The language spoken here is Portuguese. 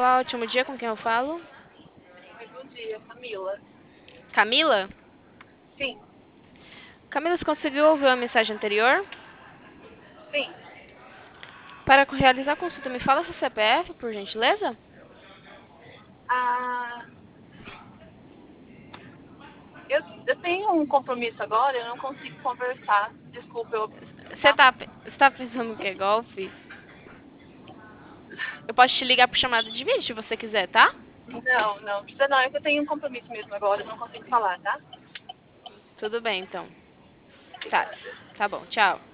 Olá, ótimo dia, com quem eu falo? Oi, bom dia, Camila. Camila? Sim, Camila, você conseguiu ouvir a mensagem anterior? sim. Para realizar a consulta, me fala seu CPF, por gentileza? Ah, eu tenho um compromisso agora, eu não consigo conversar. Desculpa, Você tá? tá, você tá pensando que é golpe? Eu posso te ligar por chamada de vídeo, se você quiser, tá? Não precisa não, é que eu tenho um compromisso mesmo agora, eu não consigo falar, tá? Tudo bem, então. Tá, Obrigada. tá bom, tchau.